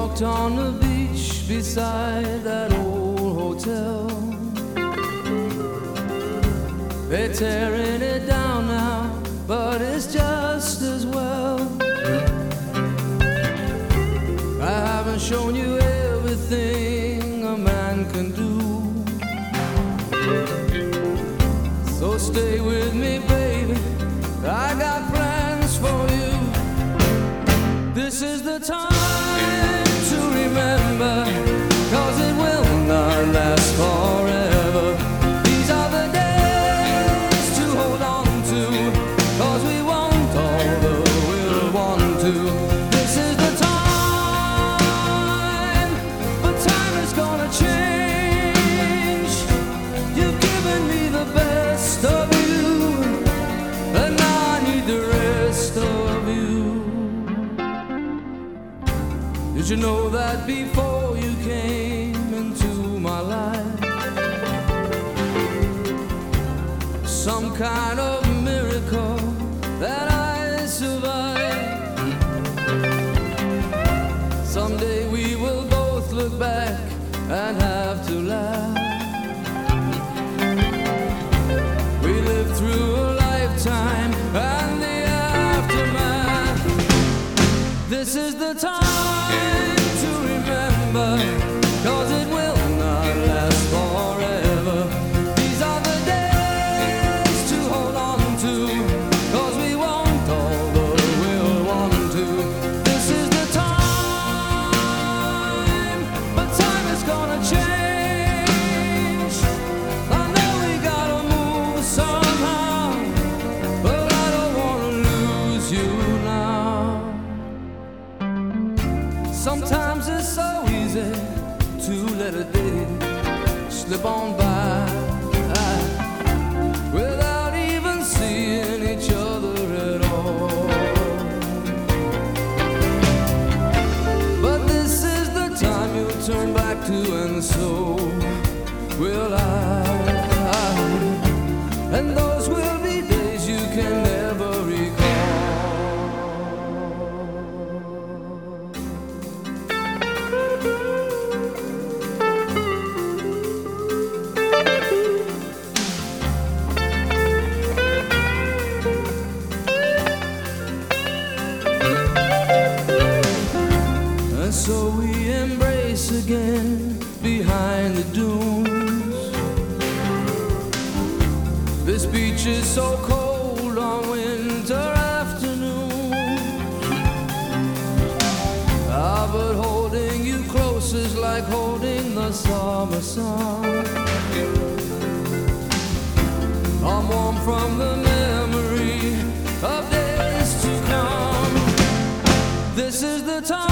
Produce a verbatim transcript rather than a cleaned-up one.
walked on the beach beside that old hotel. They're tearing it down now, but it's just as well. I haven't shown you everything a man can do, so stay with me, baby, I got plans for you. This is the time to remember, 'cause it will not last forever. These are the days to hold on to, 'cause we want all the we'll want to. This is the time, but time is gonna change. You've given me the best of you, and now I need the rest of you. Did you know that before you came into my life, some kind of miracle that I survived? Someday we will both look back and have to laugh. We lived through a lifetime and the aftermath. This is the time to remember, 'cause it will not last forever. These are the days to hold on to, 'cause we want all the we'll want to. This is the time, but time is gonna change. I know we gotta move somehow, but I don't wanna lose you now. Sometimes it's so easy to let a day slip on by without even seeing each other at all. But this is the time you'll turn back to, and so will I. And those will be days you can never recall. So we embrace again behind the dunes. This beach is so cold on winter afternoons. Ah, but holding you close is like holding the summer sun. I'm warm from the memory of days to come. This is the time